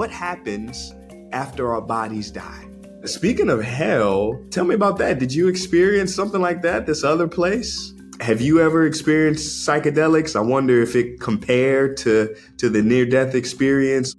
what happens after our bodies die? Speaking of hell, tell me about that. Did you experience something like that, this other place? Have you ever experienced psychedelics? I wonder if it compared to the near-death experience.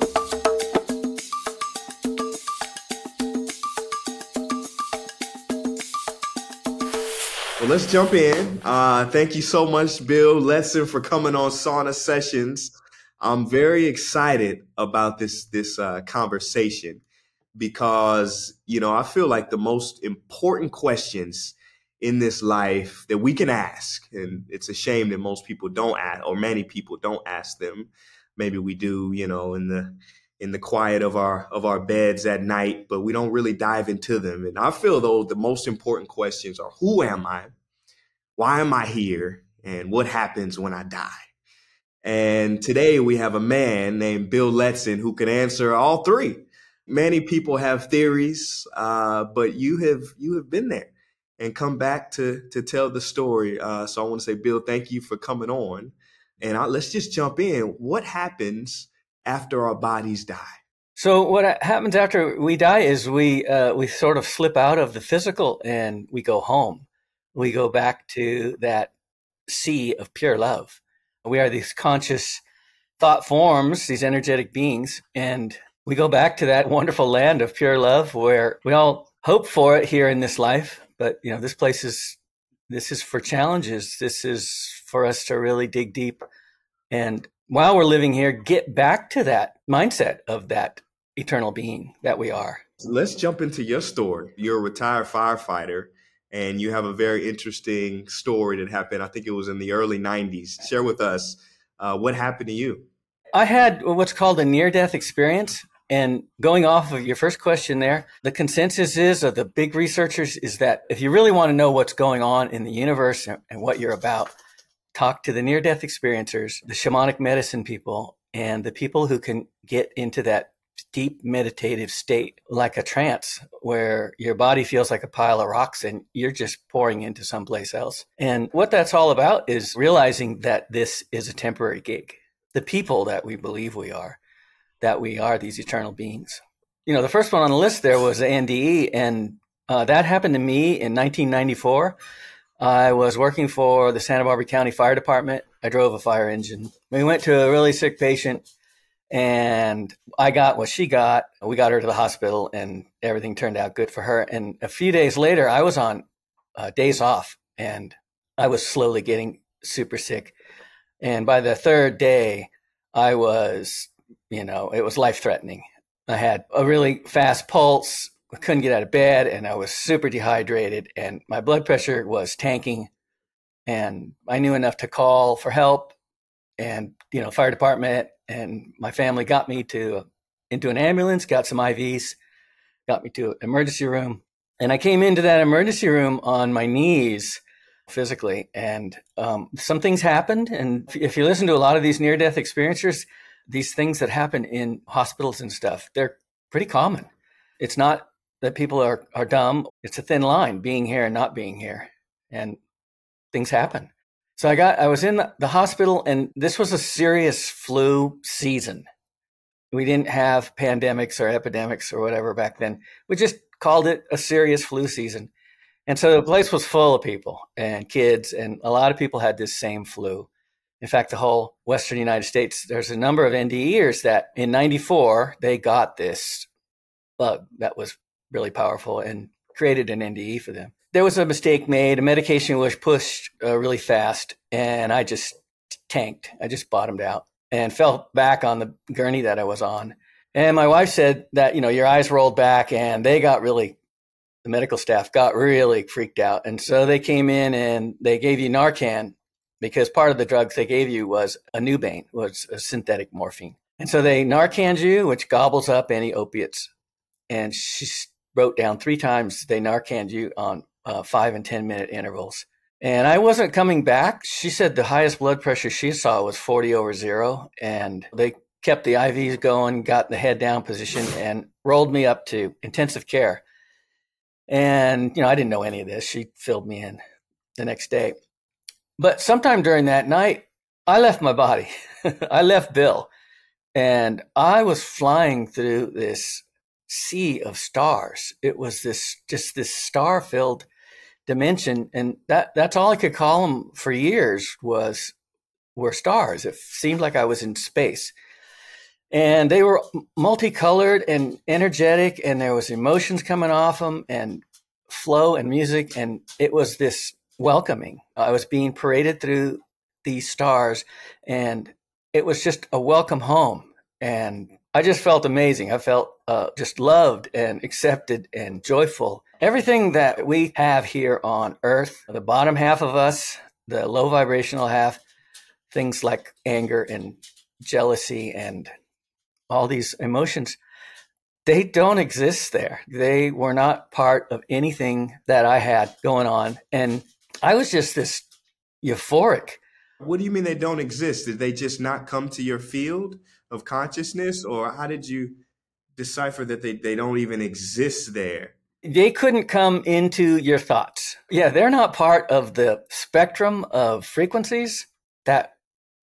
Well, let's jump in. Thank you so much, Bill Letson, for coming on Sauna Sessions. I'm very excited about this conversation because, I feel like the most important questions in this life that we can ask, and it's a shame that most people don't ask, or many people don't ask them. Maybe we do, in the quiet of our beds at night, but we don't really dive into them. And I feel though the most important questions are, who am I? Why am I here? And what happens when I die? And today we have a man named Bill Letson who can answer all three. Many people have theories, but you have been there and come back to tell the story. So I want to say, Bill, thank you for coming on. And let's just jump in. What happens after our bodies die? So what happens after we die is we sort of slip out of the physical and we go home. We go back to that sea of pure love. We are these conscious thought forms, these energetic beings, and we go back to that wonderful land of pure love where we all hope for it here in this life. But, this is for challenges. This is for us to really dig deep. And while we're living here, get back to that mindset of that eternal being that we are. Let's jump into your story. You're a retired firefighter, and you have a very interesting story that happened. I think it was in the early 90s. Share with us what happened to you. I had what's called a near-death experience. And going off of your first question there, the consensus is of the big researchers is that if you really want to know what's going on in the universe and what you're about, talk to the near-death experiencers, the shamanic medicine people, and the people who can get into that deep meditative state, like a trance, where your body feels like a pile of rocks and you're just pouring into someplace else. And what that's all about is realizing that this is a temporary gig. The people that we believe we are these eternal beings. The first one on the list there was the NDE, and that happened to me in 1994. I was working for the Santa Barbara County Fire Department. I drove a fire engine. We went to a really sick patient, and I got what she got. We got her to the hospital, and everything turned out good for her. And a few days later, I was on days off, and I was slowly getting super sick. And by the third day, I was, it was life-threatening. I had a really fast pulse. I couldn't get out of bed, and I was super dehydrated, and my blood pressure was tanking. And I knew enough to call for help, and fire department and my family got me into an ambulance, got some IVs, got me to an emergency room, and I came into that emergency room on my knees physically, and some things happened. And if you listen to a lot of these near-death experiencers, these things that happen in hospitals and stuff, they're pretty common. It's not that people are dumb. It's a thin line, being here and not being here. And things happen. So I was in the hospital, and this was a serious flu season. We didn't have pandemics or epidemics or whatever back then. We just called it a serious flu season. And so the place was full of people and kids, and a lot of people had this same flu. In fact, the whole Western United States, there's a number of NDEers that in 94, they got this bug that was really powerful and created an NDE for them. There was a mistake made. A medication was pushed really fast, and I just tanked. I just bottomed out and fell back on the gurney that I was on. And my wife said that, your eyes rolled back, and the medical staff got really freaked out. And so they came in and they gave you Narcan, because part of the drugs they gave you was a Nubane, was a synthetic morphine. And so they Narcaned you, which gobbles up any opiates. And she wrote down 3 times they Narcaned you on 5 and 10 minute intervals. And I wasn't coming back. She said the highest blood pressure she saw was 40/0. And they kept the IVs going, got the head down position, and rolled me up to intensive care. And, I didn't know any of this. She filled me in the next day. But sometime during that night, I left my body. I left Bill. And I was flying through this sea of stars. It was this star-filled dimension, and that's all I could call them for years were stars. It seemed like I was in space. And they were multicolored and energetic, and there was emotions coming off them and flow and music, and it was this welcoming. I was being paraded through these stars, and it was just a welcome home. And I just felt amazing. I felt just loved and accepted and joyful. Everything that we have here on Earth, the bottom half of us, the low vibrational half, things like anger and jealousy and all these emotions, they don't exist there. They were not part of anything that I had going on. And I was just this euphoric. What do you mean they don't exist? Did they just not come to your field of consciousness? Or how did you decipher that they don't even exist there? They couldn't come into your thoughts. Yeah, they're not part of the spectrum of frequencies that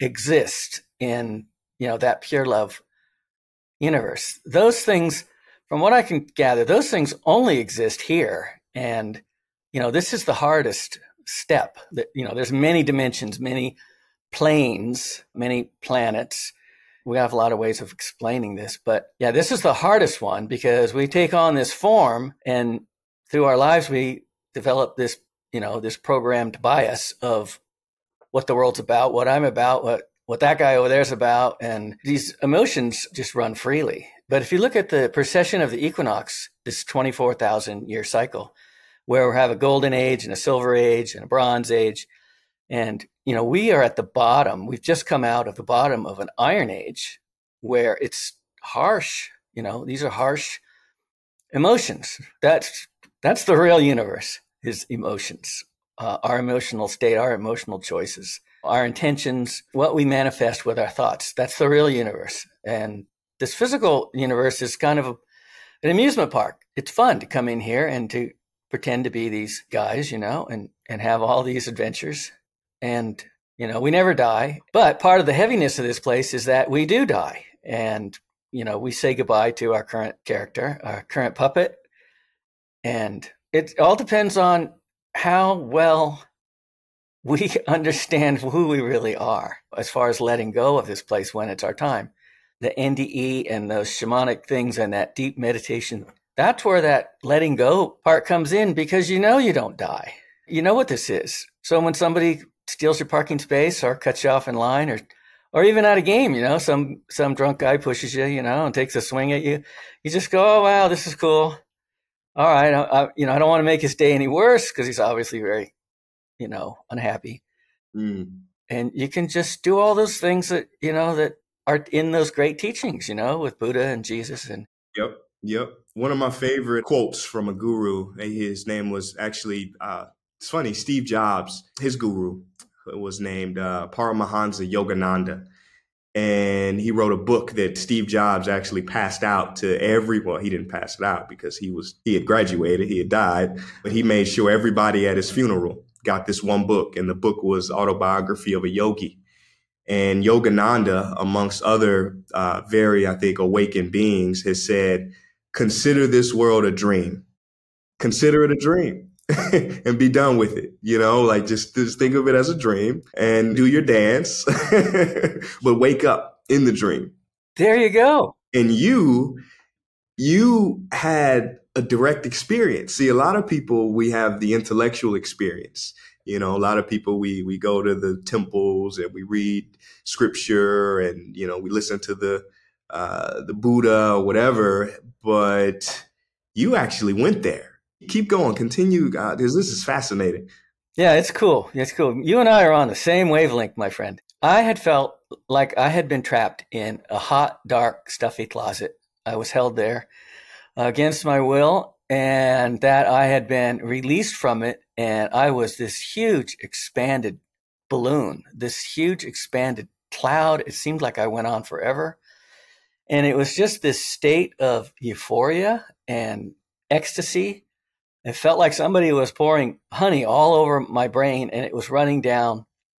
exist in, that pure love universe. Those things, from what I can gather, those things only exist here. And, this is the hardest step. There's many dimensions, many planes, many planets. We have a lot of ways of explaining this, but yeah, this is the hardest one because we take on this form, and through our lives, we develop this, this programmed bias of what the world's about, what I'm about, what that guy over there is about. And these emotions just run freely. But if you look at the precession of the equinox, this 24,000 year cycle, where we have a golden age and a silver age and a bronze age, and, we are at the bottom. We've just come out of the bottom of an iron age where it's harsh. These are harsh emotions. That's the real universe, is emotions, our emotional state, our emotional choices, our intentions, what we manifest with our thoughts. That's the real universe. And this physical universe is kind of an amusement park. It's fun to come in here and to pretend to be these guys, and have all these adventures. And, we never die. But part of the heaviness of this place is that we do die. And, we say goodbye to our current character, our current puppet. And it all depends on how well we understand who we really are as far as letting go of this place when it's our time. The NDE and those shamanic things and that deep meditation, that's where that letting go part comes in, because you don't die. You know what this is. So when somebody steals your parking space or cuts you off in line or even at a game, some drunk guy pushes you, and takes a swing at you, you just go, oh, wow, this is cool. All right. I don't want to make his day any worse because he's obviously very, unhappy. Mm. And you can just do all those things that, that are in those great teachings, with Buddha and Jesus. And Yep. One of my favorite quotes from a guru, his name was actually, it's funny, Steve Jobs, his guru was named Paramahansa Yogananda. And he wrote a book that Steve Jobs actually passed out to everyone. He didn't pass it out because he had graduated, he had died, but he made sure everybody at his funeral got this one book. And the book was Autobiography of a Yogi. And Yogananda, amongst other very, I think, awakened beings, has said, consider this world a dream. Consider it a dream. And be done with it. Just think of it as a dream and do your dance, but wake up in the dream. There you go. And you had a direct experience. See, a lot of people, we have the intellectual experience. A lot of people, we go to the temples and we read scripture and, we listen to the Buddha or whatever, but you actually went there. Keep going. Continue. This is fascinating. Yeah, it's cool. It's cool. You and I are on the same wavelength, my friend. I had felt like I had been trapped in a hot, dark, stuffy closet. I was held there against my will, and that I had been released from it. And I was this huge, expanded balloon, this huge, expanded cloud. It seemed like I went on forever. And it was just this state of euphoria and ecstasy. It felt like somebody was pouring honey all over my brain, and it was running down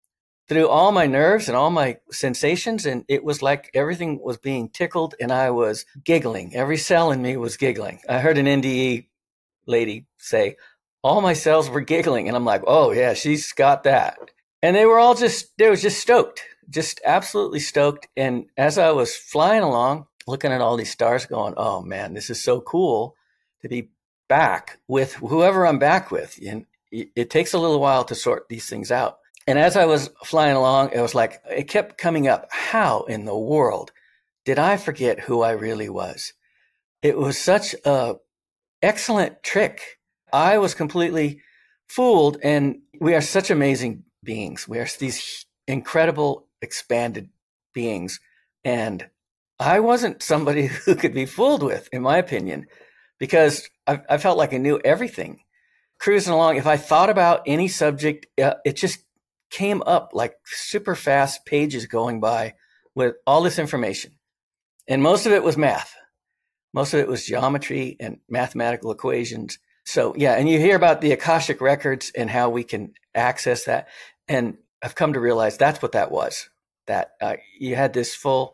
through all my nerves and all my sensations. And it was like everything was being tickled and I was giggling. Every cell in me was giggling. I heard an NDE lady say, all my cells were giggling. And I'm like, oh yeah, she's got that. And they were just stoked, just absolutely stoked. And as I was flying along, looking at all these stars going, oh man, this is so cool to be back with whoever I'm back with. And it takes a little while to sort these things out. And as I was flying along, it was like, it kept coming up. How in the world did I forget who I really was? It was such a excellent trick. I was completely fooled, and we are such amazing beings. We are these incredible, expanded beings. And I wasn't somebody who could be fooled with, in my opinion, because I felt like I knew everything. Cruising along, if I thought about any subject, it just came up like super fast pages going by with all this information. And most of it was math. Most of it was geometry and mathematical equations. So yeah, and you hear about the Akashic records and how we can access that. And I've come to realize that's what that was, that you had this full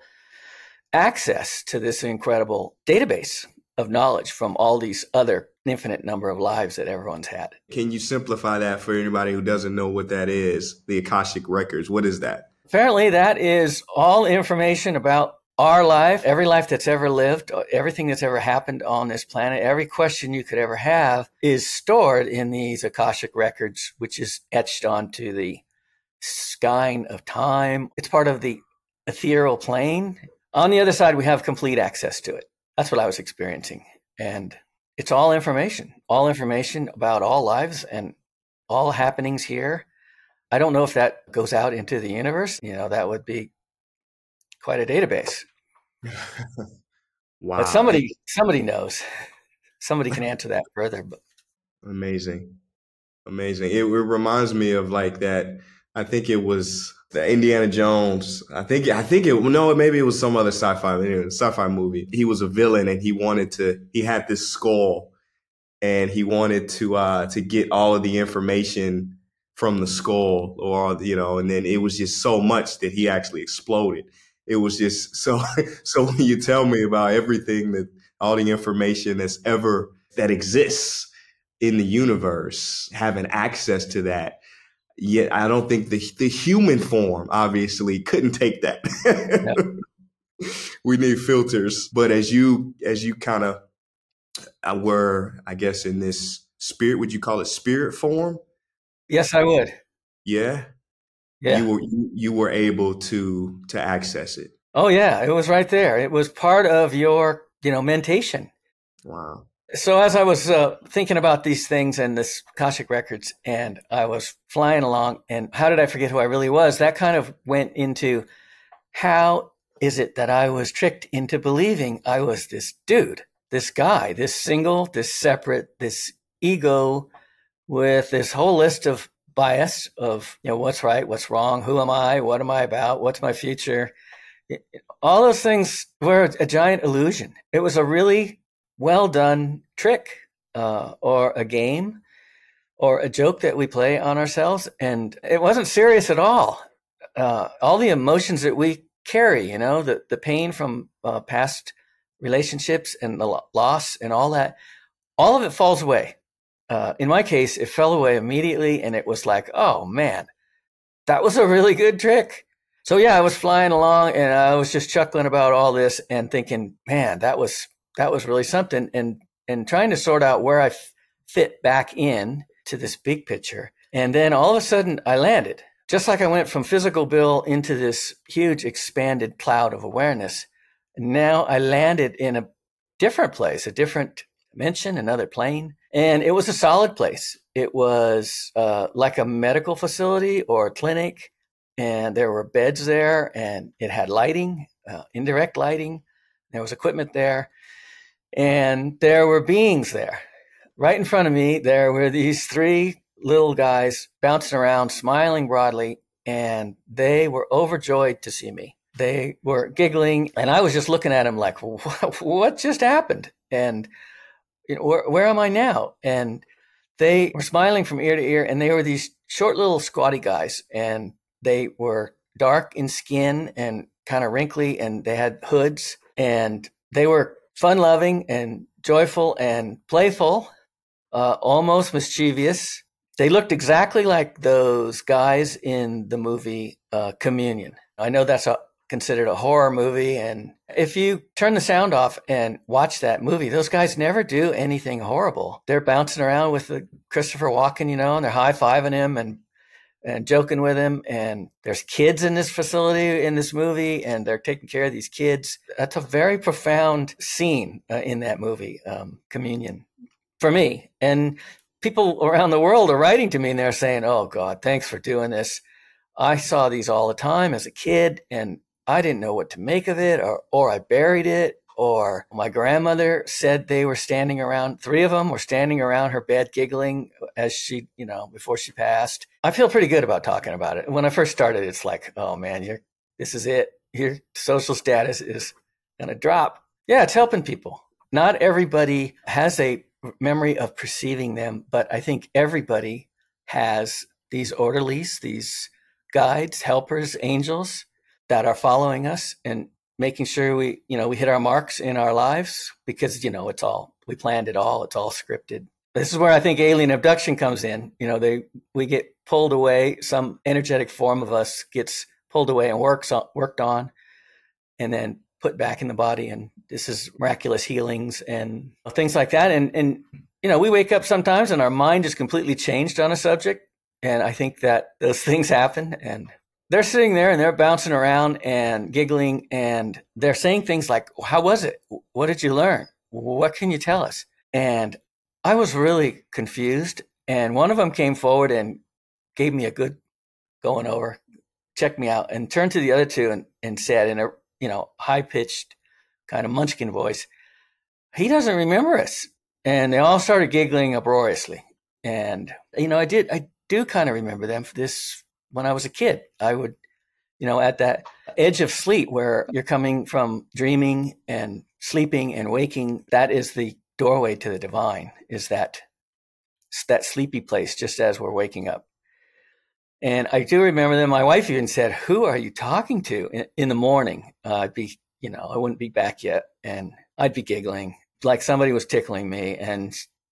access to this incredible database of knowledge from all these other infinite number of lives that everyone's had. Can you simplify that for anybody who doesn't know what that is, the Akashic records? What is that? Apparently, that is all information about our life, every life that's ever lived, everything that's ever happened on this planet, every question you could ever have is stored in these Akashic records, which is etched onto the skein of time. It's part of the ethereal plane. On the other side, we have complete access to it. That's what I was experiencing. And it's all information about all lives and all happenings here. I don't know if that goes out into the universe. That would be quite a database. Wow. But somebody knows. Somebody can answer that further. But Amazing. It reminds me of like that. I think it was the Indiana Jones. Maybe it was some other sci-fi movie. He was a villain and he had this skull and he wanted to get all of the information from the skull and then it was just so much that he actually exploded. It was just so when you tell me about everything all the information that exists in the universe, having access to that, yet I don't think the human form obviously couldn't take that. No. We need filters. But as you kind of were, I guess, in this spirit, would you call it spirit form? Yes, I would. Yeah. Yeah. You were able to access it. Oh yeah, it was right there. It was part of your, mentation. Wow. So as I was thinking about these things and this Akashic records, and I was flying along, and how did I forget who I really was? That kind of went into how is it that I was tricked into believing I was this dude, this guy, this single, this separate, this ego with this whole list of bias of, what's right, what's wrong, who am I, what am I about, what's my future? All those things were a giant illusion. It was a really well done trick or a game or a joke that we play on ourselves. And it wasn't serious at all. All the emotions that we carry, the pain from past relationships and the loss and all that, all of it falls away. In my case, it fell away immediately, and it was like, oh man, that was a really good trick. So yeah, I was flying along and I was just chuckling about all this and thinking, man, that was really something, and trying to sort out where I fit back in to this big picture. And then all of a sudden I landed, just like I went from physical Bill into this huge expanded cloud of awareness. And now I landed in a different place, a different dimension, another plane. And it was a solid place. It was like a medical facility or a clinic. And there were beds there, and it had lighting, indirect lighting. There was equipment there. And there were beings there. Right in front of me, there were these three little guys bouncing around, smiling broadly, and they were overjoyed to see me. They were giggling, and I was just looking at them like, what just happened? And where am I now? And they were smiling from ear to ear, and they were these short little squatty guys, and they were dark in skin and kind of wrinkly, and they had hoods, and they were fun loving and joyful and playful, almost mischievous. They looked exactly like those guys in the movie Communion. I know that's considered a horror movie, and if you turn the sound off and watch that movie, those guys never do anything horrible. They're bouncing around with Christopher Walken, and they're high-fiving him and joking with him. And there's kids in this facility in this movie, and they're taking care of these kids. That's a very profound scene in that movie, Communion, for me. And people around the world are writing to me, and they're saying, "Oh God, thanks for doing this. I saw these all the time as a kid, and I didn't know what to make of it, or I buried it, or my grandmother said they were standing around, 3 of them were standing around her bed giggling as she, before she passed." I feel pretty good about talking about it. When I first started, it's like, oh man, this is it. Your social status is going to drop. Yeah, it's helping people. Not everybody has a memory of perceiving them, but I think everybody has these orderlies, these guides, helpers, angels that are following us and making sure we hit our marks in our lives, because, we planned it all. It's all scripted. This is where I think alien abduction comes in. We get pulled away. Some energetic form of us gets pulled away and worked on, and then put back in the body. And this is miraculous healings and things like that. And we wake up sometimes and our mind is completely changed on a subject. And I think that those things happen, and they're sitting there and they're bouncing around and giggling, and they're saying things like, "How was it? What did you learn? What can you tell us?" And I was really confused. And one of them came forward and gave me a good going over, checked me out, and turned to the other two and said in a high-pitched kind of munchkin voice, "He doesn't remember us." And they all started giggling uproariously. And I do kind of remember them for this. When I was a kid, I would, at that edge of sleep where you're coming from dreaming and sleeping and waking, that is the doorway to the divine, is that sleepy place just as we're waking up. And I do remember that my wife even said, "Who are you talking to?" in the morning. I wouldn't be back yet, and I'd be giggling like somebody was tickling me. And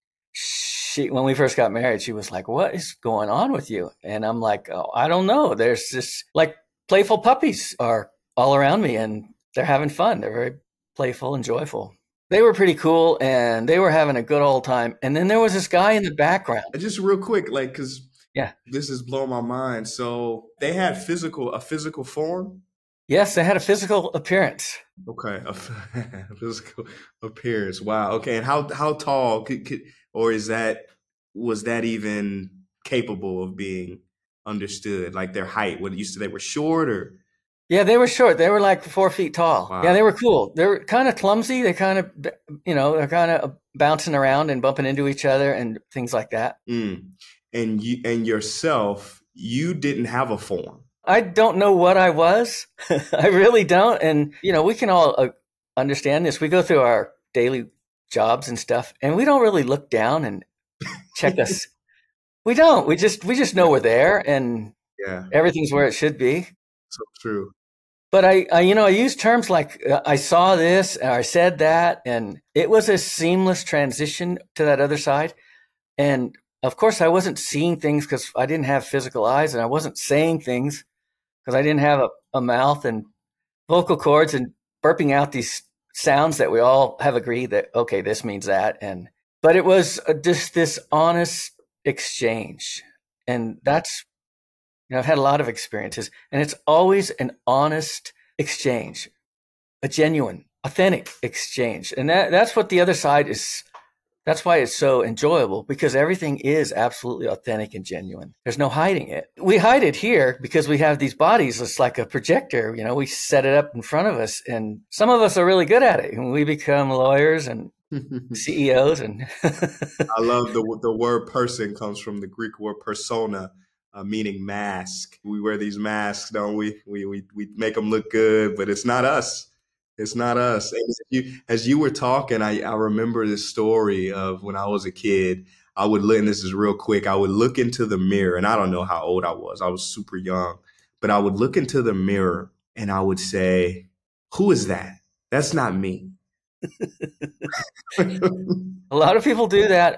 when we first got married, she was like, "What is going on with you?" And I'm like, "Oh, I don't know. There's this like playful puppies are all around me, and they're having fun. They're very playful and joyful." They were pretty cool, and they were having a good old time. And then there was this guy in the background. Just real quick, because yeah, this is blowing my mind. So they had a physical form? Yes, they had a physical appearance. Okay, a physical appearance. Wow. Okay, and how tall could or was that even capable of being understood? Like their height? What used to they were short or? Yeah, they were short. They were like 4 feet tall. Wow. Yeah, they were cool. They were kind of clumsy. They kind of, they're kind of bouncing around and bumping into each other and things like that. And yourself, you didn't have a form. I don't know what I was. I really don't. And, we can all understand this. We go through our daily jobs and stuff, and we don't really look down and check us. We don't. We just know we're there, and everything's where it should be. So true. But I use terms like I saw this, and I said that, and it was a seamless transition to that other side. And of course, I wasn't seeing things because I didn't have physical eyes, and I wasn't saying things because I didn't have a mouth and vocal cords and burping out these sounds that we all have agreed that, okay, this means that. But it was just this honest exchange. And that's, I've had a lot of experiences, and it's always an honest exchange, a genuine, authentic exchange. And that's what the other side is. That's why it's so enjoyable, because everything is absolutely authentic and genuine. There's no hiding it. We hide it here because we have these bodies. It's like a projector. We set it up in front of us, and some of us are really good at it. And we become lawyers and CEOs. And I love the word person comes from the Greek word persona, meaning mask. We wear these masks, don't we? We make them look good, but it's not us. It's not us. As you were talking, I remember this story of when I was a kid. I would look, and this is real quick, I would look into the mirror, and I don't know how old I was. I was super young. but I would look into the mirror and I would say, who is that? That's not me. A lot of people do that.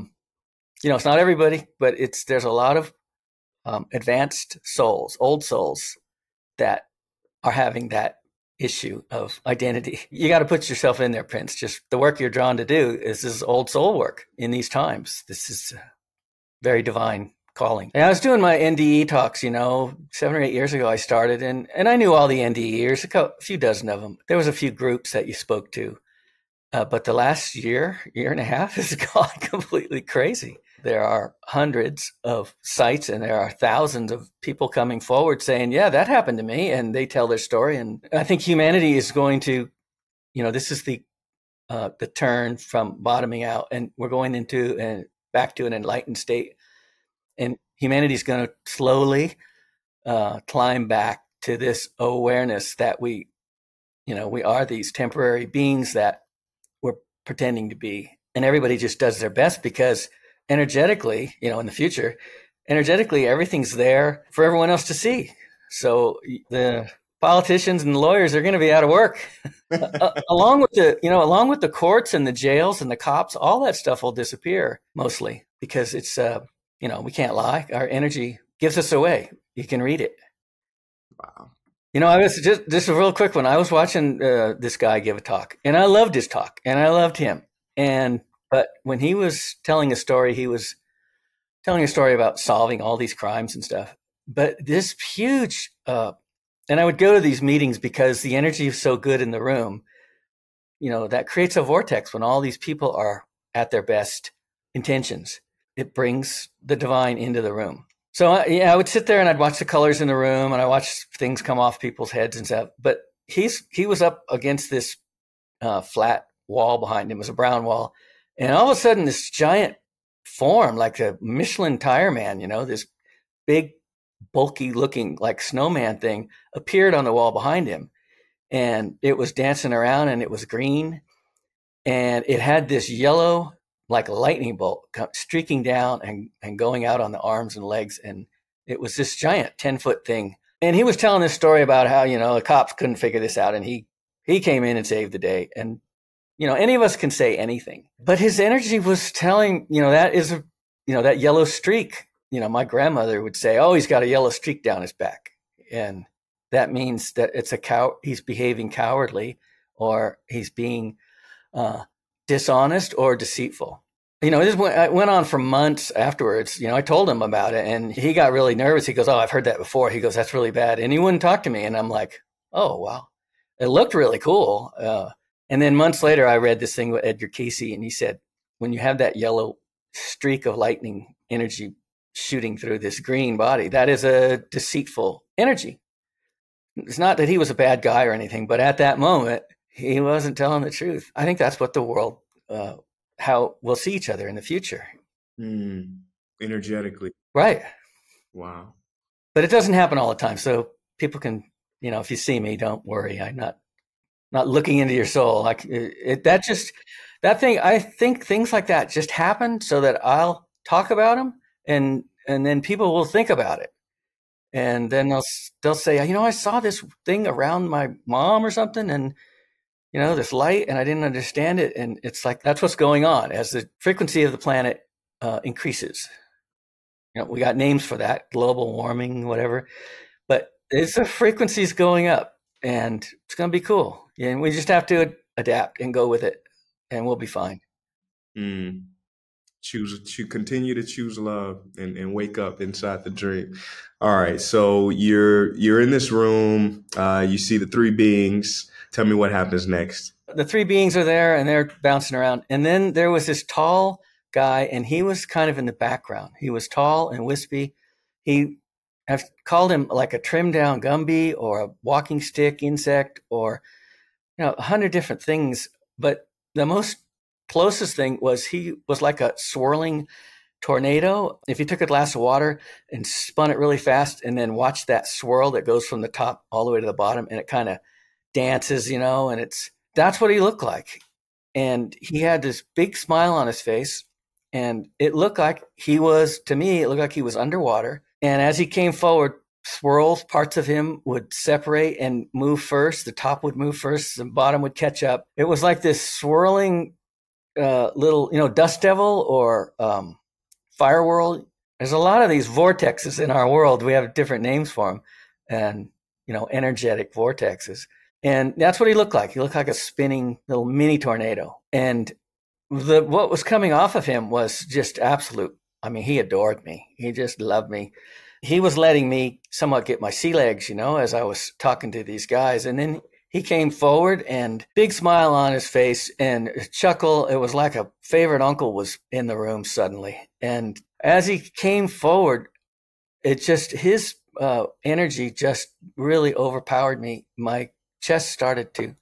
It's not everybody, but there's a lot of advanced souls, old souls that are having that issue of identity. You got to put yourself in there, Prince. Just the work you're drawn to do is old soul work in these times. This is very divine calling. And I was doing my NDE talks, 7 or 8 years ago I started, and I knew all the NDEers, a few dozen of them. There was a few groups that you spoke to. But the last year and a half has gone completely crazy. There are hundreds of sites and there are thousands of people coming forward saying, yeah, that happened to me. And they tell their story. And I think humanity is going to, this is the turn from bottoming out, and we're going into and back to an enlightened state. And humanity is going to slowly climb back to this awareness that we are these temporary beings that we're pretending to be. And everybody just does their best because energetically, in the future, energetically, everything's there for everyone else to see. So the politicians and the lawyers are going to be out of work. along with the courts and the jails and the cops, all that stuff will disappear mostly because it's, we can't lie. Our energy gives us away. You can read it. Wow. I was just a real quick one. I was watching this guy give a talk, and I loved his talk, and I loved him. But when he was telling a story, he was telling a story about solving all these crimes and stuff. But this huge, and I would go to these meetings because the energy is so good in the room. That creates a vortex when all these people are at their best intentions. It brings the divine into the room. So I would sit there and I'd watch the colors in the room and I watched things come off people's heads and stuff. But he was up against this flat wall behind him. It was a brown wall. And all of a sudden this giant form, like a Michelin tire man, this big, bulky looking like snowman thing appeared on the wall behind him. And it was dancing around and it was green. And it had this yellow, like a lightning bolt streaking down and going out on the arms and legs. And it was this giant 10-foot thing. And he was telling this story about how, the cops couldn't figure this out. And he came in and saved the day. And, any of us can say anything. But his energy was telling, that is, that yellow streak. My grandmother would say, oh, he's got a yellow streak down his back. And that means that it's he's behaving cowardly, or he's being dishonest or deceitful. This went on for months afterwards. I told him about it and he got really nervous. He goes, oh, I've heard that before. He goes, that's really bad. And he wouldn't talk to me. And I'm like, oh, wow. It looked really cool. And then months later, I read this thing with Edgar Cayce, and he said, when you have that yellow streak of lightning energy shooting through this green body, that is a deceitful energy. It's not that he was a bad guy or anything, but at that moment, he wasn't telling the truth. I think that's what the world, how we'll see each other in the future. Energetically. Right. Wow. But it doesn't happen all the time. So people can, if you see me, don't worry. I'm not looking into your soul. I think things like that just happen so that I'll talk about them and then people will think about it. And then they'll say, I saw this thing around my mom or something, and this light, and I didn't understand it. And it's like, that's what's going on as the frequency of the planet increases. We got names for that, global warming, whatever, but it's the frequencies going up, and it's going to be cool. And we just have to adapt and go with it, and we'll be fine. Continue to choose love and wake up inside the dream. All right. So you're in this room. You see the three beings. Tell me what happens next. The three beings are there and they're bouncing around. And then there was this tall guy, and he was kind of in the background. He was tall and wispy. I've called him like a trimmed down Gumby or a walking stick insect or 100 different things. But the most closest thing was he was like a swirling tornado. If you took a glass of water and spun it really fast and then watched that swirl that goes from the top all the way to the bottom, and it kind of dances, and that's what he looked like. And he had this big smile on his face, and it looked like he was underwater. And as he came forward, swirls. Parts of him would separate and move first. The top would move first, the bottom would catch up. It was like this swirling little, dust devil or fire world. There's a lot of these vortexes in our world. We have different names for them, and energetic vortexes. And that's what he looked like. He looked like a spinning little mini tornado. And what was coming off of him was just absolute. I mean, he adored me. He just loved me. He was letting me somewhat get my sea legs, as I was talking to these guys. And then he came forward and big smile on his face and a chuckle. It was like a favorite uncle was in the room suddenly. And as he came forward, it just, his energy just really overpowered me. My chest started to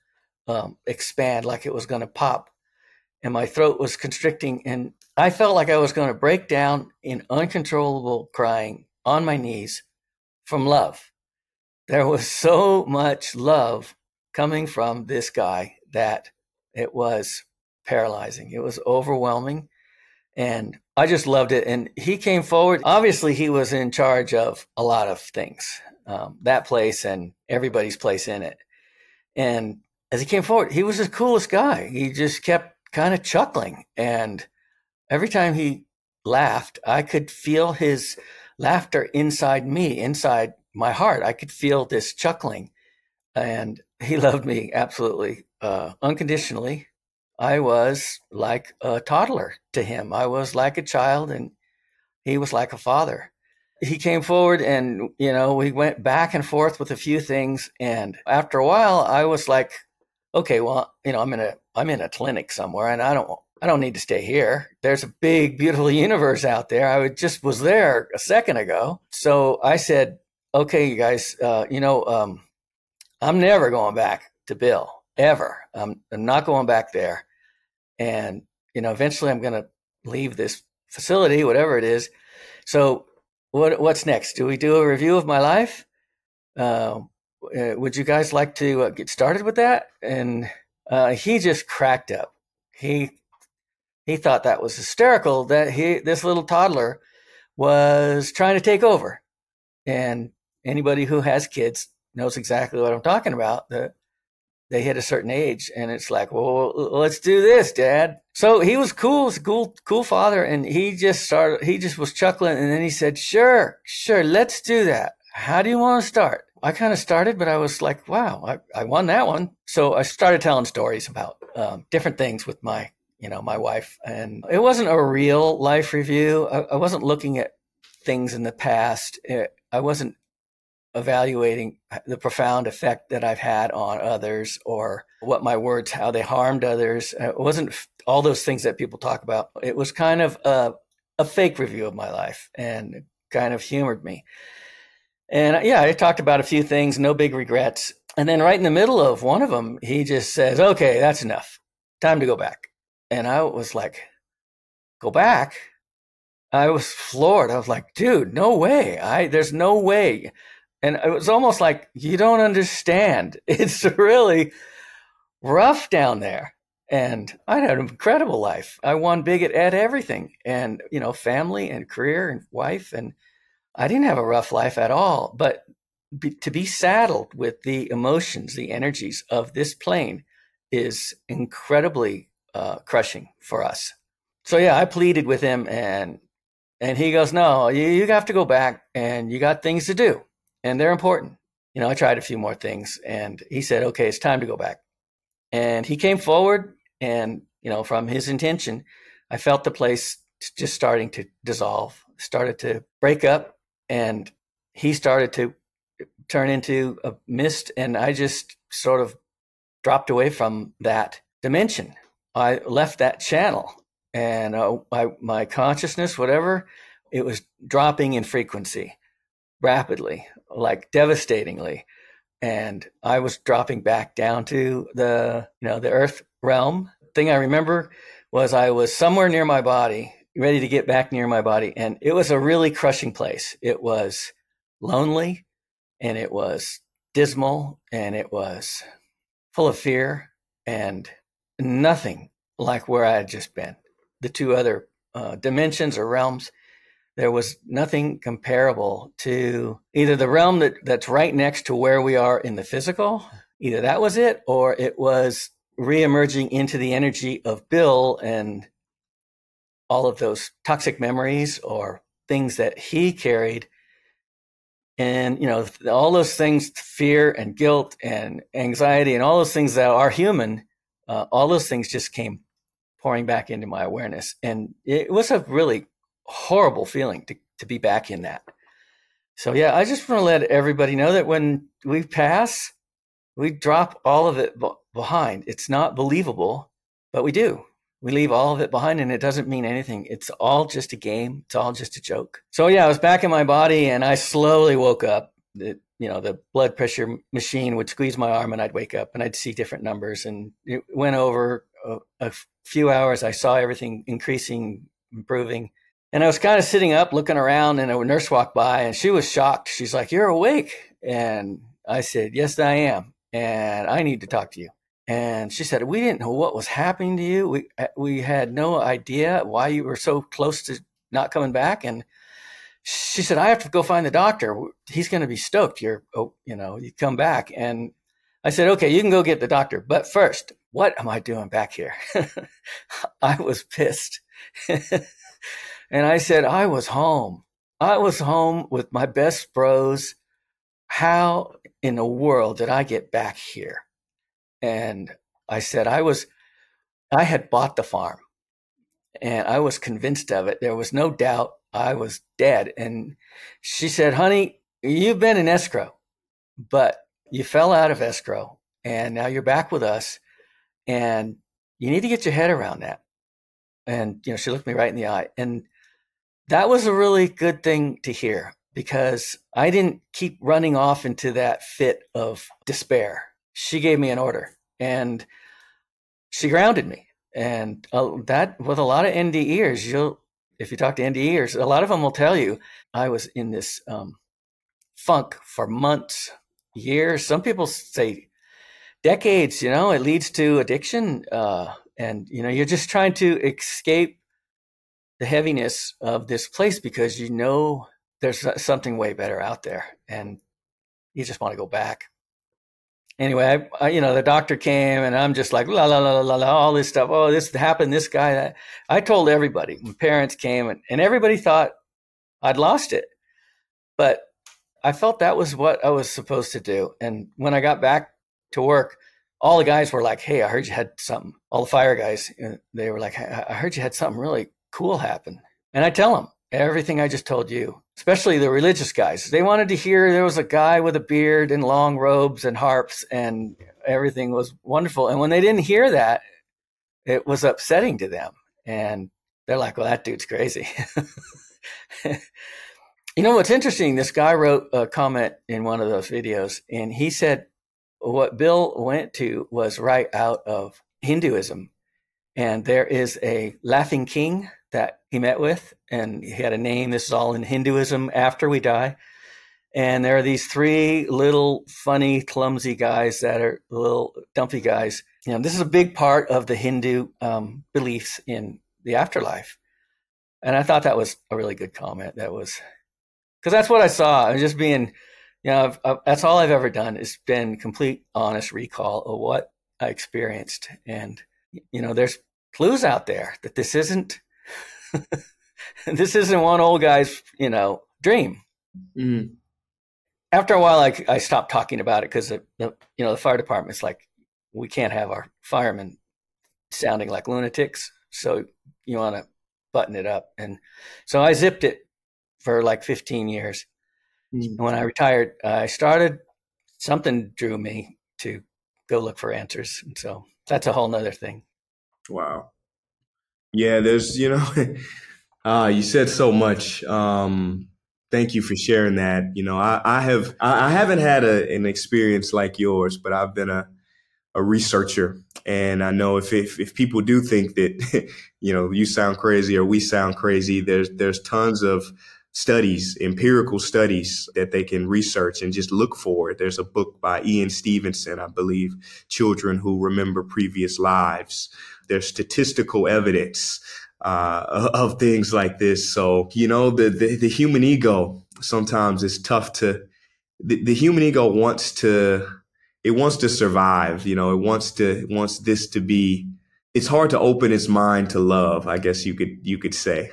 expand like it was going to pop, and my throat was constricting, and I felt like I was going to break down in uncontrollable crying on my knees from love. There was so much love coming from this guy that it was paralyzing. It was overwhelming, and I just loved it. And he came forward. Obviously, he was in charge of a lot of things, that place and everybody's place in it. And as he came forward, he was the coolest guy. He just kept kind of chuckling. And every time he laughed, I could feel his laughter inside me, inside my heart. I could feel this chuckling. And he loved me absolutely, unconditionally. I was like a toddler to him. I was like a child, and he was like a father. He came forward, and we went back and forth with a few things. And after a while, I was like, okay, well, I'm in a clinic somewhere, and I don't need to stay here. There's a big, beautiful universe out there. I just was there a second ago. So I said, okay, you guys, I'm never going back to Bill, ever. I'm not going back there. And, eventually I'm going to leave this facility, whatever it is. So what's next? Do we do a review of my life? Would you guys like to get started with that? And he just cracked up. He thought that was hysterical, that this little toddler was trying to take over. And anybody who has kids knows exactly what I'm talking about. That they hit a certain age, and it's like, well, let's do this, Dad. So he was cool, cool father, and he just was chuckling, and then he said, sure, let's do that. How do you want to start? I kind of started, but I was like, wow, I won that one. So I started telling stories about different things with my wife, and it wasn't a real life review. I wasn't looking at things in the past. I wasn't evaluating the profound effect that I've had on others, or what my words, how they harmed others. It wasn't all those things that people talk about. It was kind of a fake review of my life, and kind of humored me. And I talked about a few things, no big regrets. And then right in the middle of one of them, he just says, okay, that's enough. Time to go back. And I was like, go back? I was floored. I was like, dude, no way. There's no way. And it was almost like, you don't understand. It's really rough down there. And I had an incredible life. I won big at everything, and, family and career and wife. And I didn't have a rough life at all. But to be saddled with the emotions, the energies of this plane is incredibly crushing for us. So I pleaded with him, and he goes, no, you have to go back, and you got things to do, and they're important. I tried a few more things, and he said, okay, it's time to go back. And he came forward, and, from his intention, I felt the place just starting to dissolve, started to break up, and he started to turn into a mist, and I just sort of dropped away from that dimension. I left that channel, and my consciousness, whatever, it was dropping in frequency rapidly, like devastatingly. And I was dropping back down to the earth realm. Thing I remember was I was somewhere near my body, ready to get back near my body. And it was a really crushing place. It was lonely, and it was dismal, and it was full of fear, and nothing like where I had just been. The two other dimensions or realms There was nothing comparable to either the realm that's right next to where we are in the physical. Either that was it, or it was reemerging into the energy of Bill and all of those toxic memories or things that he carried. And, all those things, fear and guilt and anxiety and all those things that are human, all those things just came pouring back into my awareness. And it was a really horrible feeling to be back in that. So, yeah, I just want to let everybody know that when we pass, we drop all of it behind. It's not believable, but we do. We leave all of it behind, and it doesn't mean anything. It's all just a game. It's all just a joke. So, yeah, I was back in my body, and I slowly woke up. The blood pressure machine would squeeze my arm, and I'd wake up, and I'd see different numbers. And it went over a few hours. I saw everything increasing, improving. And I was kind of sitting up, looking around, and a nurse walked by, and she was shocked. She's like, "You're awake?" And I said, "Yes, I am. And I need to talk to you." And she said, "We didn't know what was happening to you. We had no idea why you were so close to not coming back." And she said, "I have to go find the doctor. He's going to be stoked. You come back." And I said, "Okay, you can go get the doctor. But first, what am I doing back here?" I was pissed. And I said, I was home. I was home with my best bros. How in the world did I get back here? And I said, I had bought the farm and I was convinced of it. There was no doubt I was dead. And she said, "Honey, you've been in escrow, but you fell out of escrow and now you're back with us and you need to get your head around that." And, she looked me right in the eye. And that was a really good thing to hear because I didn't keep running off into that fit of despair. She gave me an order and she grounded me. And that with a lot of NDEers, if you talk to NDEers, a lot of them will tell you I was in this funk for months, years. Some people say decades, it leads to addiction. And, you're just trying to escape the heaviness of this place because there's something way better out there and you just want to go back. Anyway, the doctor came and I'm just like, la, la, la, la, la, all this stuff. Oh, this happened, this guy, that. I told everybody. My parents came and everybody thought I'd lost it. But I felt that was what I was supposed to do. And when I got back to work, all the guys were like, "Hey, I heard you had something." All the fire guys, they were like, "I heard you had something really cool happen." And I tell them everything I just told you, especially the religious guys. They wanted to hear there was a guy with a beard and long robes and harps and everything was wonderful. And when they didn't hear that, it was upsetting to them. And they're like, "Well, that dude's crazy." What's interesting, this guy wrote a comment in one of those videos and he said what Bill went to was right out of Hinduism. And there is a laughing king that he met with, and he had a name. This is all in Hinduism after we die. And there are these three little funny, clumsy guys that are little dumpy guys. This is a big part of the Hindu beliefs in the afterlife. And I thought that was a really good comment. That was because that's what I saw. I was just being, that's all I've ever done is been complete, honest recall of what I experienced. And, there's clues out there that this isn't one old guy's, dream. Mm. After a while, I stopped talking about it because the fire department's like, we can't have our firemen sounding like lunatics. So you want to button it up. And so I zipped it for like 15 years. Mm. When I retired, something drew me to go look for answers. And so that's a whole nother thing. Wow. Yeah, there's, you said so much. Thank you for sharing that. I haven't had an experience like yours, but I've been a researcher. And I know if people do think that, you sound crazy or we sound crazy, there's tons of studies, empirical studies that they can research and just look for. There's a book by Ian Stevenson, I believe, Children Who Remember Previous Lives. There's statistical evidence of things like this. So, the human ego sometimes is tough the human ego wants to survive. It wants this to be, it's hard to open its mind to love, I guess you could say.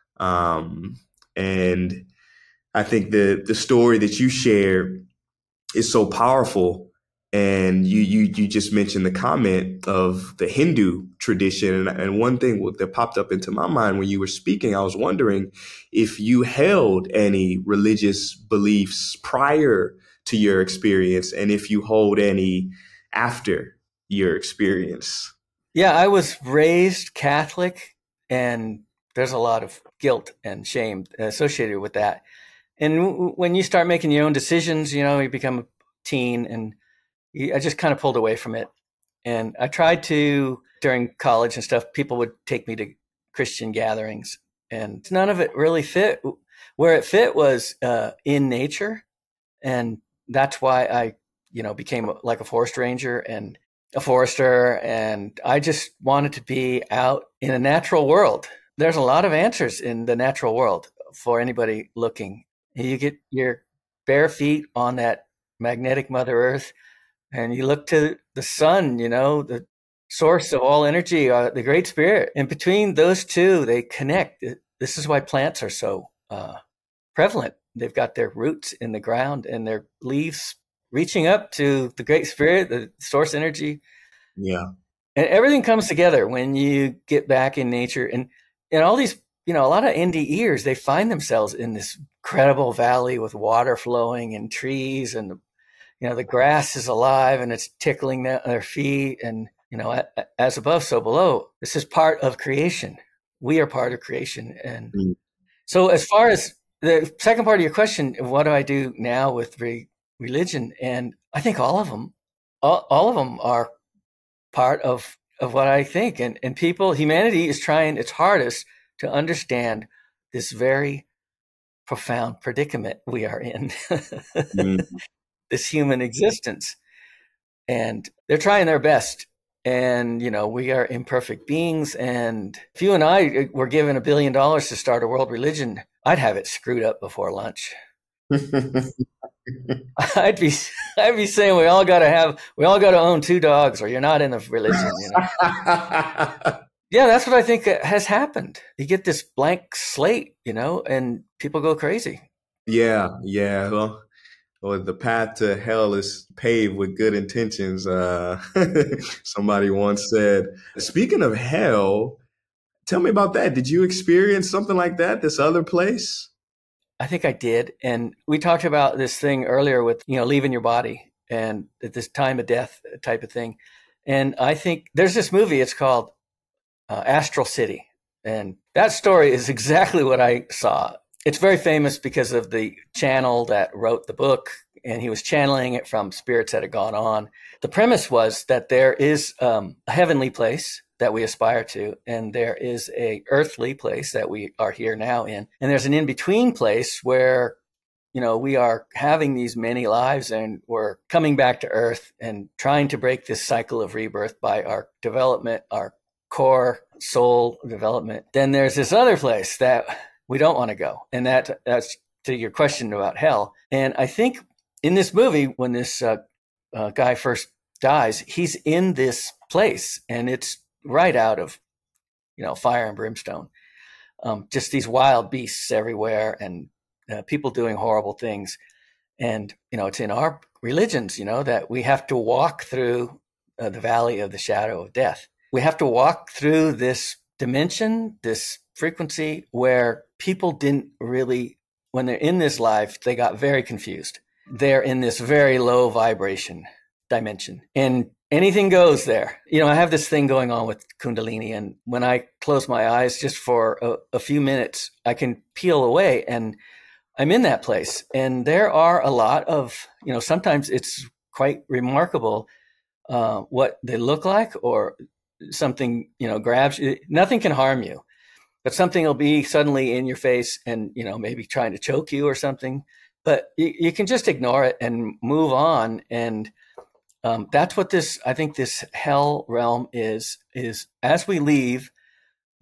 And I think the story that you shared is so powerful. And you just mentioned the comment of the Hindu tradition. And one thing that popped up into my mind when you were speaking, I was wondering if you held any religious beliefs prior to your experience and if you hold any after your experience. Yeah, I was raised Catholic, and there's a lot of guilt and shame associated with that. And when you start making your own decisions, you become a teen, and I just kind of pulled away from it. And I tried to, during college and stuff, people would take me to Christian gatherings, and none of it really fit. Where it fit was in nature. And that's why I, became like a forest ranger and a forester. And I just wanted to be out in a natural world. There's a lot of answers in the natural world for anybody looking. You get your bare feet on that magnetic Mother Earth, and you look to the sun, the source of all energy, the Great Spirit. And between those two, they connect. This is why plants are so prevalent. They've got their roots in the ground and their leaves reaching up to the Great Spirit, the source energy. Yeah. And everything comes together when you get back in nature. And all these, a lot of NDEers, they find themselves in this incredible valley with water flowing and trees, and the grass is alive and it's tickling their feet, and as above, so below. This is part of creation. We are part of creation. And so, as far as the second part of your question, what do I do now with religion? And I think all of them are part of what I think. And humanity is trying its hardest to understand this very profound predicament we are in. This human existence, and they're trying their best. And we are imperfect beings, and if you and I were given $1 billion to start a world religion, I'd have it screwed up before lunch. I'd be saying we all got to own 2 dogs, or you're not in the religion. Yeah, that's what I think has happened. You get this blank slate, and people go crazy. Yeah. Well, the path to hell is paved with good intentions. Somebody once said. Speaking of hell, tell me about that. Did you experience something like that, this other place? I think I did. And we talked about this thing earlier with, leaving your body and this time of death type of thing. And I think there's this movie, it's called Astral City. And that story is exactly what I saw. It's very famous because of the channel that wrote the book, and he was channeling it from spirits that had gone on. The premise was that there is a heavenly place that we aspire to, and there is a earthly place that we are here now in, and there's an in-between place where we are having these many lives, and we're coming back to earth and trying to break this cycle of rebirth by our development, our core soul development. Then there's this other place that we don't want to go, and that's to your question about hell. And I think in this movie, when this guy first dies, he's in this place, and it's right out of fire and brimstone. Just these wild beasts everywhere, and people doing horrible things. And it's in our religions, that we have to walk through the valley of the shadow of death. We have to walk through this dimension, this frequency, where people didn't really, when they're in this life, they got very confused. They're in this very low vibration dimension, and anything goes there. I have this thing going on with Kundalini, and when I close my eyes just for a few minutes, I can peel away, and I'm in that place. And there are a lot of, sometimes it's quite remarkable what they look like, or something, grabs you. Nothing can harm you, but something will be suddenly in your face and, maybe trying to choke you or something, but you can just ignore it and move on. And that's what I think this hell realm is as we leave,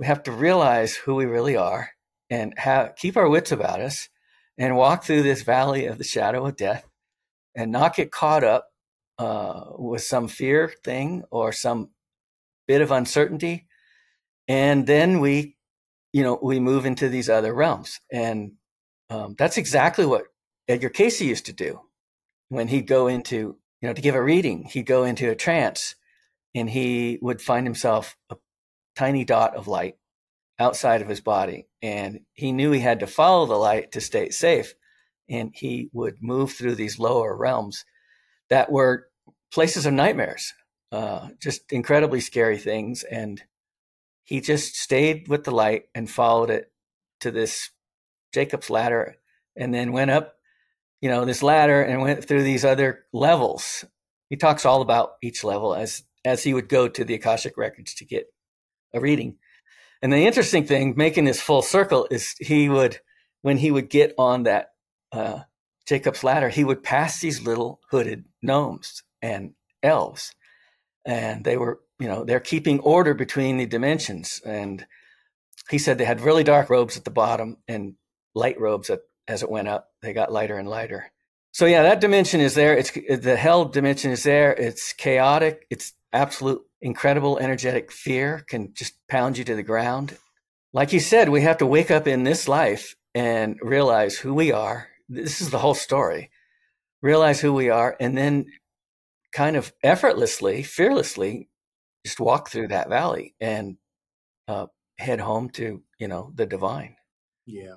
we have to realize who we really are and keep our wits about us and walk through this valley of the shadow of death and not get caught up with some fear thing or some bit of uncertainty. And then we move into these other realms. And that's exactly what Edgar Cayce used to do when he'd go into, to give a reading. He'd go into a trance and he would find himself a tiny dot of light outside of his body. And he knew he had to follow the light to stay safe. And he would move through these lower realms that were places of nightmares, just incredibly scary things. And he just stayed with the light and followed it to this Jacob's ladder, and then went up, this ladder and went through these other levels. He talks all about each level as he would go to the Akashic records to get a reading. And the interesting thing, making this full circle, is when he would get on that Jacob's ladder, he would pass these little hooded gnomes and elves, and they were, they're keeping order between the dimensions. And he said they had really dark robes at the bottom and light robes as it went up. They got lighter and lighter. So yeah, that dimension is there. The hell dimension is there. It's chaotic. It's absolute, incredible, energetic fear can just pound you to the ground. Like you said, we have to wake up in this life and realize who we are. This is the whole story. Realize who we are, and then kind of effortlessly, fearlessly, just walk through that valley and head home to, the divine. Yeah.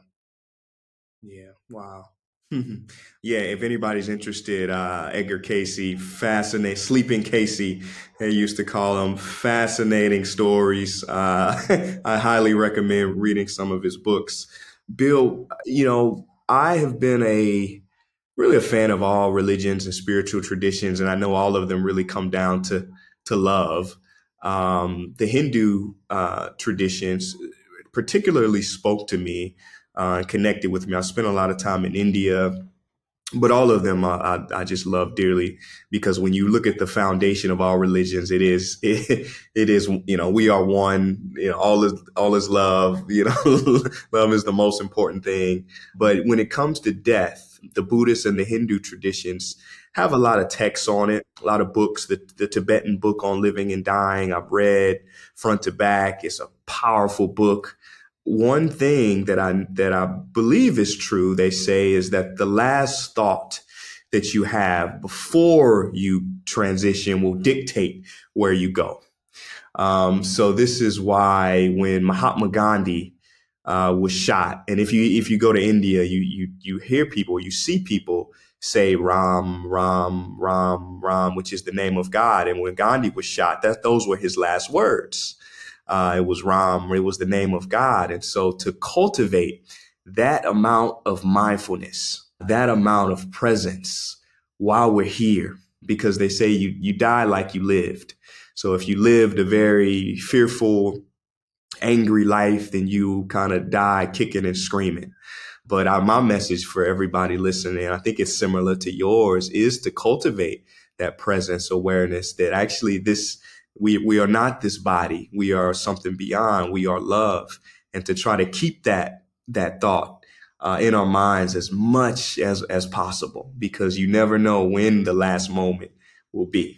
Wow. Yeah, if anybody's interested, Edgar Cayce, fascinating, Sleeping Casey, they used to call him, fascinating stories. I highly recommend reading some of his books. Bill, I have been really a fan of all religions and spiritual traditions, and I know all of them really come down to love. The Hindu traditions particularly spoke to me and connected with me. I spent a lot of time in India, but all of them I just love dearly, because when you look at the foundation of all religions, it is we are one. All is love. Love is the most important thing. But when it comes to death, the Buddhist and the Hindu traditions have a lot of texts on it, a lot of books. The Tibetan book on living and dying, I've read front to back. It's a powerful book. One thing that I believe is true, they say, is that the last thought that you have before you transition will dictate where you go. So this is why when Mahatma Gandhi was shot, and if you go to India, you hear people, you see people say Ram, Ram, Ram, Ram, which is the name of God. And when Gandhi was shot, those were his last words. It was Ram, it was the name of God. And so to cultivate that amount of mindfulness, that amount of presence while we're here, because they say you die like you lived. So if you lived a very fearful, angry life, then you kind of die kicking and screaming. But my message for everybody listening, I think it's similar to yours, is to cultivate that presence, awareness that actually we are not this body. We are something beyond. We are love. And to try to keep that thought in our minds as much as possible, because you never know when the last moment will be.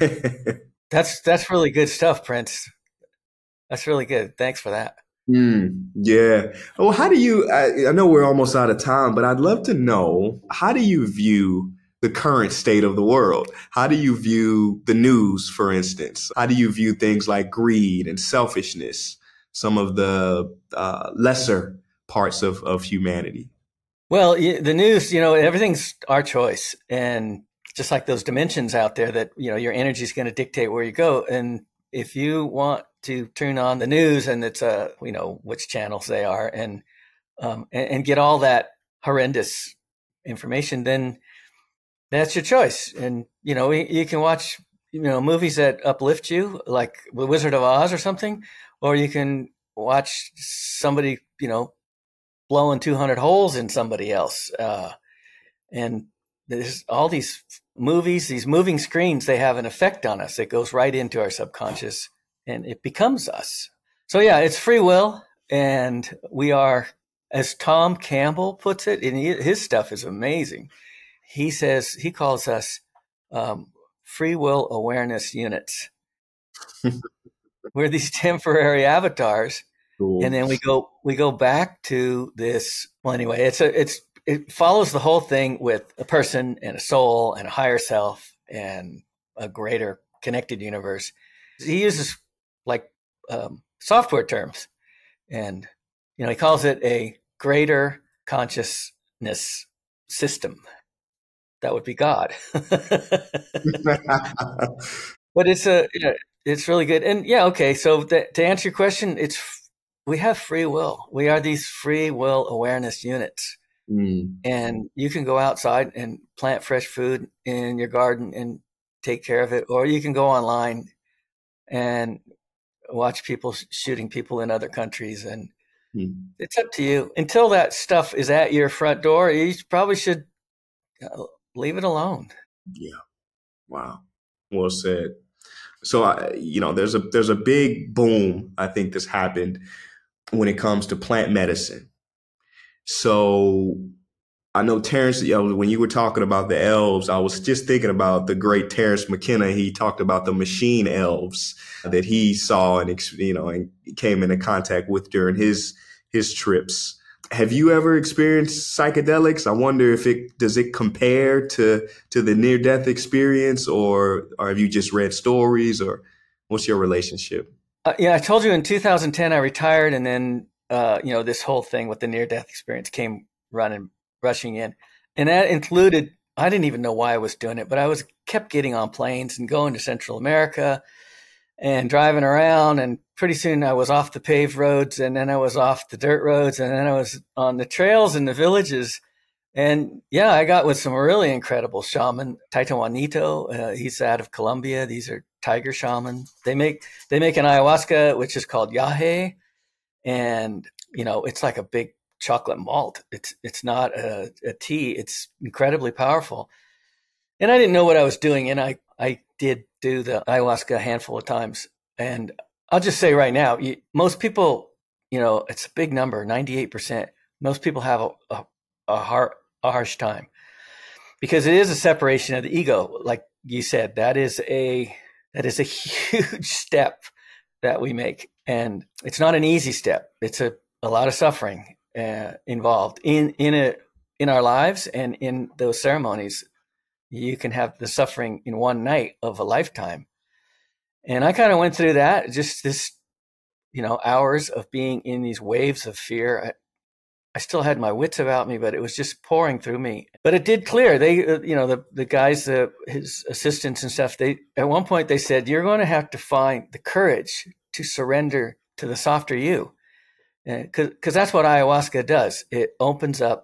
That's really good stuff, Prince. That's really good. Thanks for that. Yeah. Well, how do you, I know we're almost out of time, but I'd love to know, how do you view the current state of the world? How do you view the news, for instance? How do you view things like greed and selfishness, some of the lesser parts of humanity? Well, the news, everything's our choice. And just like those dimensions out there that, your energy is going to dictate where you go. And if you want to turn on the news, and it's which channels they are, and get all that horrendous information, then that's your choice. And you can watch movies that uplift you, like The Wizard of Oz or something, or you can watch somebody blowing 200 holes in somebody else. And there's all these movies, these moving screens, they have an effect on us. It goes right into our subconscious and it becomes us. So yeah, it's free will, and we are, as Tom Campbell puts it, and his stuff is amazing. He says he calls us free will awareness units. We're these temporary avatars, Cool. and then we go back to this. Well, anyway, it follows the whole thing with a person and a soul and a higher self and a greater connected universe. He uses like software terms, and he calls it a greater consciousness system. That would be God. But it's really good. And yeah, okay. So to answer your question, we have free will. We are these free will awareness units, Mm. and you can go outside and plant fresh food in your garden and take care of it, or you can go online and watch people shooting people in other countries, and Mm. it's up to you. Until that stuff is at your front door, you probably should leave it alone. Yeah. Wow. Well said. So, there's a big boom, I think, that's happened when it comes to plant medicine. So I know Terrence, when you were talking about the elves, I was just thinking about the great Terrence McKenna. He talked about the machine elves that he saw and came into contact with during his trips. Have you ever experienced psychedelics? I wonder if does it compare to the near death experience, or have you just read stories, or what's your relationship? Yeah, I told you in 2010 I retired, and then this whole thing with the near death experience came rushing in, and that included, I didn't even know why I was doing it, but I was kept getting on planes and going to Central America and driving around, and pretty soon I was off the paved roads, and then I was off the dirt roads, and then I was on the trails in the villages. And yeah, I got with some really incredible shaman. Taito Juanito, he's out of Colombia. These are tiger shaman. They make an ayahuasca, which is called yahe, and it's like a big chocolate malt. It's not a tea. It's incredibly powerful. And I didn't know what I was doing, and I did do the ayahuasca a handful of times. And I'll just say right now, most people, it's a big number, 98%. Most people have a harsh time, because it is a separation of the ego. Like you said, that is a huge step that we make, and it's not an easy step. It's a lot of suffering involved in our lives, and in those ceremonies. You can have the suffering in one night of a lifetime. And I kind of went through that, just this, hours of being in these waves of fear. I still had my wits about me, but it was just pouring through me. But it did clear. They, the guys, his assistants and stuff, at one point they said, you're going to have to find the courage to surrender to the softer you. Because that's what ayahuasca does. It opens up,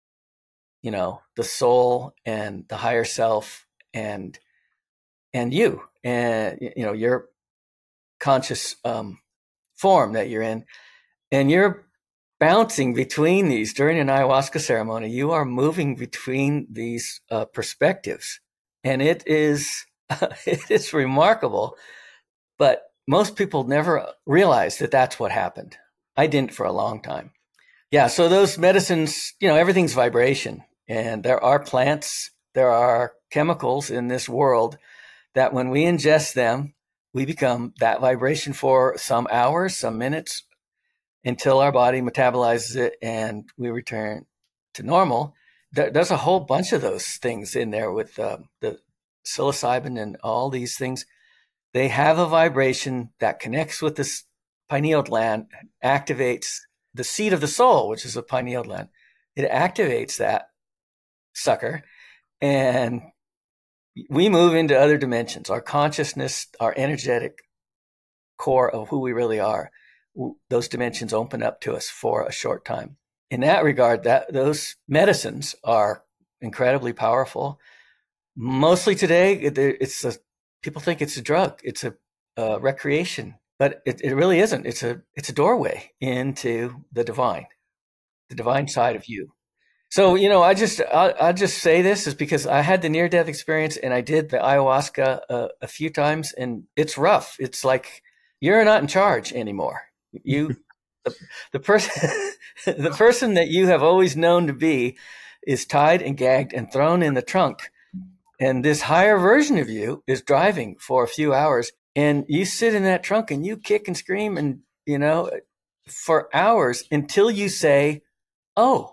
the soul and the higher self and you, and, your conscious form that you're in. And you're bouncing between these during an ayahuasca ceremony. You are moving between these perspectives, and it is it is remarkable. But most people never realize that that's what happened. I didn't for a long time. Yeah, so those medicines, everything's vibration, and there are plants, there are chemicals in this world that when we ingest them, we become that vibration for some hours, some minutes, until our body metabolizes it and we return to normal. There's a whole bunch of those things in there with the psilocybin and all these things. They have a vibration that connects with this pineal gland, activates the seat of the soul, which is a pineal gland. It activates that sucker, and we move into other dimensions. Our consciousness, our energetic core of who we really are, those dimensions open up to us for a short time. In that regard, those medicines are incredibly powerful. Mostly today, people think it's a drug, it's a recreation, but it really isn't. It's a doorway into the divine side of you. So, I just say this is because I had the near death experience, and I did the ayahuasca a few times, and it's rough. It's like you're not in charge anymore. You, the, the person, the person that you have always known to be is tied and gagged and thrown in the trunk. And this higher version of you is driving for a few hours, and you sit in that trunk and you kick and scream and, for hours until you say, oh,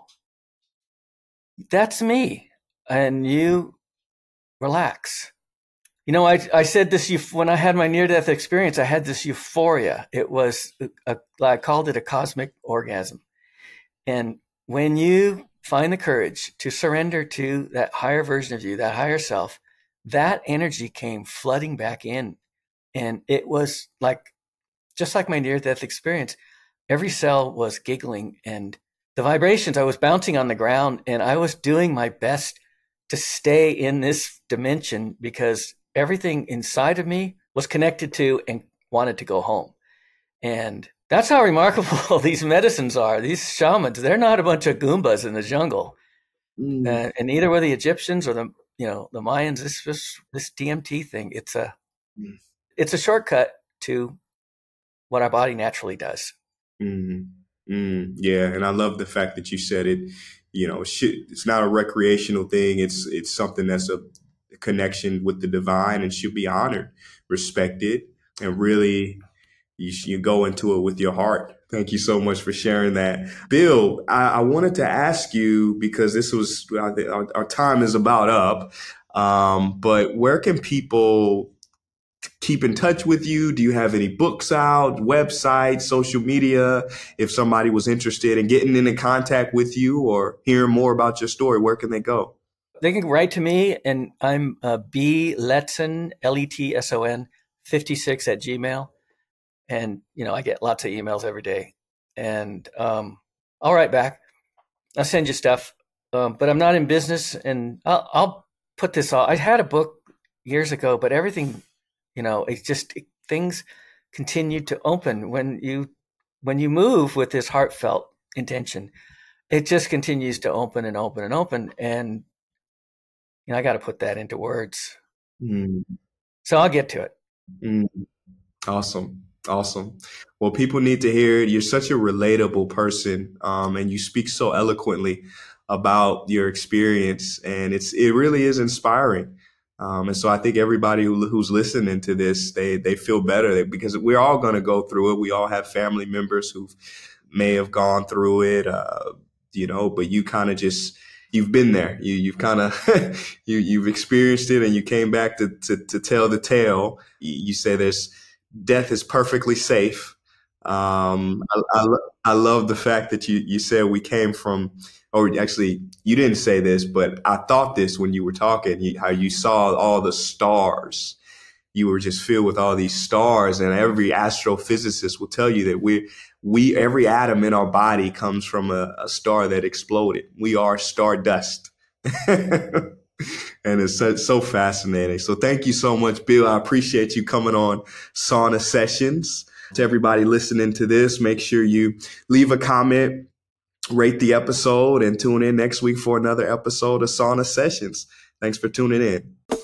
that's me. And you relax. I said this when I had my near-death experience. I had this euphoria. It was, I called it a cosmic orgasm. And when you find the courage to surrender to that higher version of you, that higher self, that energy came flooding back in. And it was just like my near-death experience, every cell was giggling, and the vibrations, I was bouncing on the ground, and I was doing my best to stay in this dimension because everything inside of me was connected to and wanted to go home. And that's how remarkable these medicines are. These shamans, they're not a bunch of Goombas in the jungle. And neither were the Egyptians or the Mayans. This DMT thing, it's a shortcut to what our body naturally does. Yeah, and I love the fact that you said it. It's not a recreational thing. It's something that's a connection with the divine and should be honored, respected, and really you go into it with your heart. Thank you so much for sharing that. Bill, I wanted to ask you, because this was our time is about up, but where can people keep in touch with you? Do you have any books out, website, social media? If somebody was interested in getting into contact with you or hearing more about your story, where can they go? They can write to me, and I'm B. Letson, Letson, 56 at Gmail. And, I get lots of emails every day. And I'll write back. I'll send you stuff. But I'm not in business, and I'll put this off. I had a book years ago, but everything, things continued to open when you move with this heartfelt intention. It just continues to open and open and open. And, I got to put that into words. So I'll get to it. Awesome. Well, people need to hear it. You're such a relatable person, and you speak so eloquently about your experience, and it really is inspiring. And so I think everybody who's listening to this, they feel better because we're all going to go through it. We all have family members who may have gone through it, but you kind of you've been there. You've kind of you've experienced it, and you came back to tell the tale. You say death is perfectly safe. I love the fact that you said we came from, or actually you didn't say this, but I thought this when you were talking, how you saw all the stars. You were just filled with all these stars, and every astrophysicist will tell you that every atom in our body comes from a star that exploded. We are stardust. And it's so fascinating. So thank you so much, Bill. I appreciate you coming on Sauna Sessions. To everybody listening to this, make sure you leave a comment, rate the episode, and tune in next week for another episode of Sauna Sessions. Thanks for tuning in.